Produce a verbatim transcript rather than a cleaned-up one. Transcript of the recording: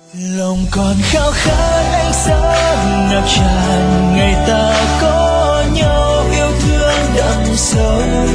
lòng còn khao khát ánh sáng ngập tràn ngày ta có nhau, yêu thương đậm sâu